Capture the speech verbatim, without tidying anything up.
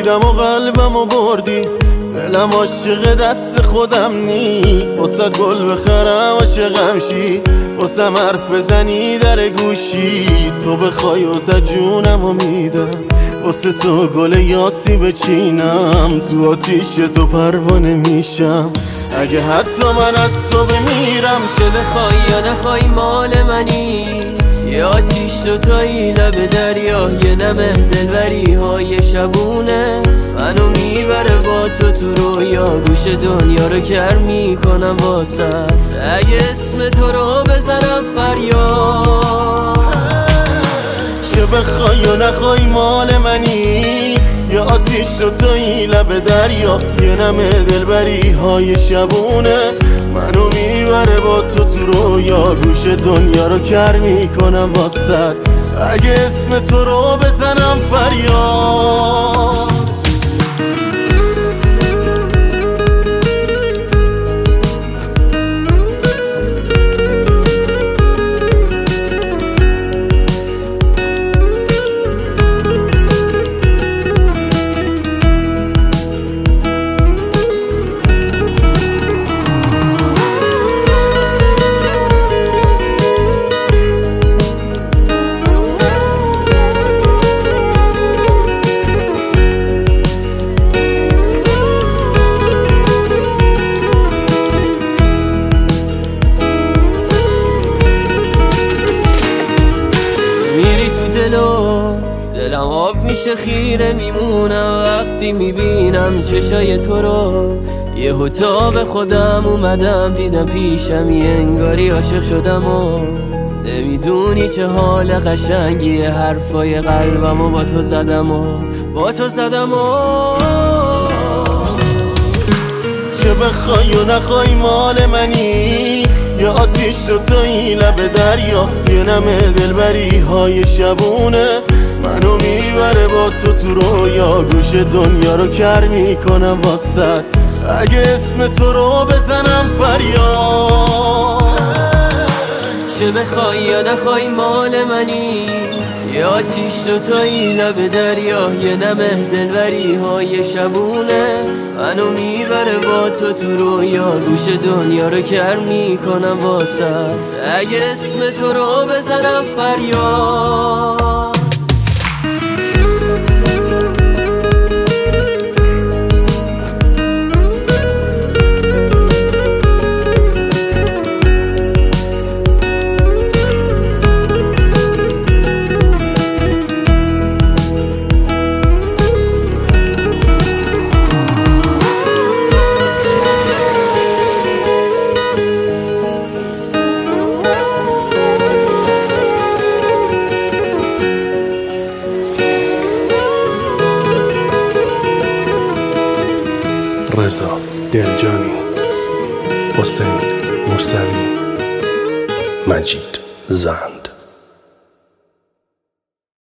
خریدم و قلبمو بردی، دلم عاشق دست خودم نی. واسه گل بخرم عاشقم شی، واسه حرف بزنی در گوشی. تو بخوای واسه جونمو میدم، واسه تو گل یاسی بچینم. تو آتیش تو پروانه میشم، اگه حتی من از تو بمیرم. چه بخوای یا نخوای مال منی، یه آتیش دوتایی لب دریا، یه نمه دلبری های شبونه منو میبره با تو تو رویا. گوش دنیا رو کر میکنم واسط، اگه اسم تو رو بزنم فریاد. چه بخوای یا نخوای مال منی، یه آتیش دوتایی لب دریا، یه نمه دلبری های شبونه منو میبره با تو تو رویا. گوش دنیا رو کر میکنم واسط، اگه اسم تو رو بزنم فریاد. دلم آب میشه خیره میمونم وقتی میبینم چشای تو رو. یه تا به خودم اومدم دیدم پیشم یه انگاری عاشق شدم و نمیدونی چه حال قشنگیه. حرفای قلبم و با تو زدم و با تو زدم و چه بخوای و نخوای مال منی، یه آتیش دوتایی لب دریا، یه نمه دلبری های شبونه منو میبره با تو تو رویا. گوش دنیا رو کر میکنم واسط، اگه اسم تو رو بزنم فریاد. چه بخوای یا نخوای مال منی، یه آتیش دوتایی لب دریا، یه نمه دلبری های شبونه منو میبره با تو تو رویا. گوش دنیا رو کر میکنم واسط، اگه اسم تو رو بزنم فریاد. رضا دلجانی، حسین موسوی، مجید زن.